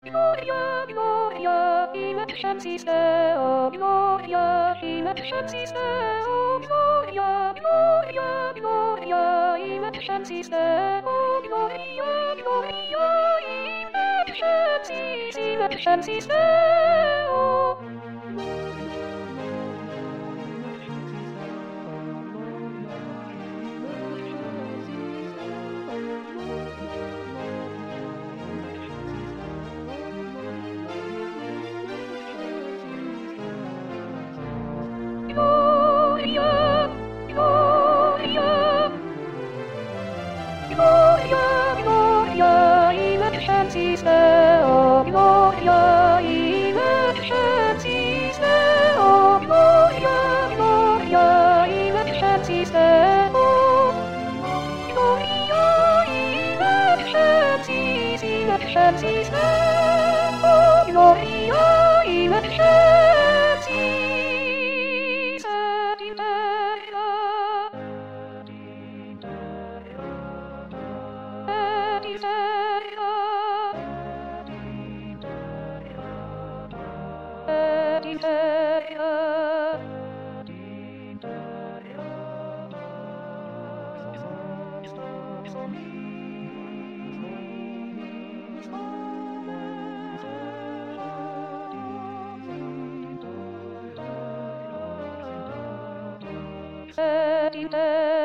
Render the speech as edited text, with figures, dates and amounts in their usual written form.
Gloria, Gloria, in excelsis Deo, Gloria, in excelsis Deo, Gloria, Gloria, Gloria, in excelsis Deo, Gloria, Gloria, in excelsis Deo. Gloria, Gloria, Gloria, Gloria, in excelsis Deo, Gloria, in excelsis Deo, Gloria, Gloria, in excelsis Deo, Gloria, in excelsis Deo, Gloria, in excelsis Set